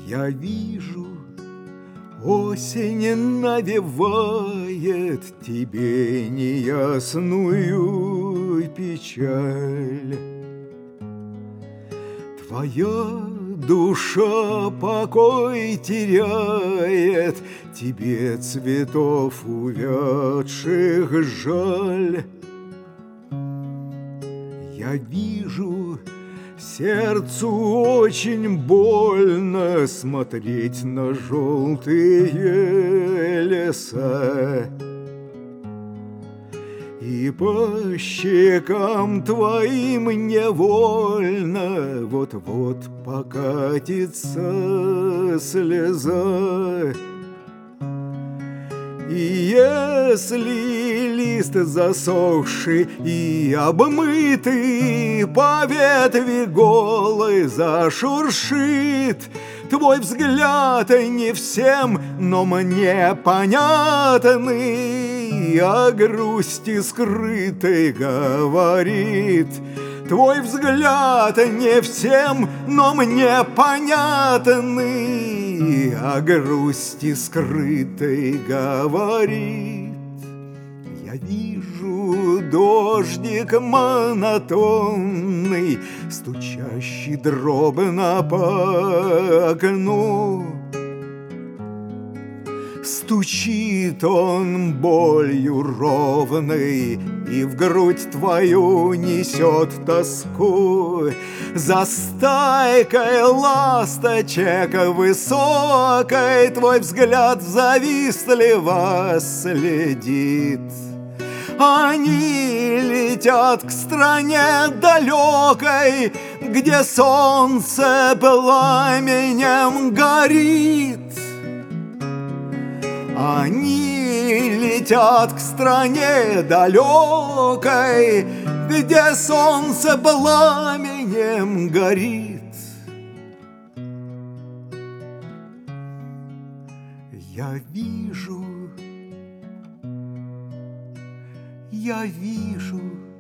Я вижу, осень навевает тебе неясную печаль. Твоя душа покой теряет, тебе цветов увядших жаль. Я вижу, сердцу очень больно смотреть на желтые леса, и по щекам твоим невольно вот-вот покатится слеза. И если лист засохший и обмытый по ветви голой зашуршит, твой взгляд не всем, но мне понятный, о грусти скрытой говорит. Твой взгляд не всем, но мне понятный, о грусти скрытой говорит. Я вижу дождик монотонный, стучащий дробно по окну. Стучит он болью ровной и в грудь твою несет тоску. За стайкой ласточек высокой твой взгляд завистливо следит. Они летят к стране далекой, где солнце пламенем горит. Они летят к стране далекой, где солнце пламенем горит. Я вижу,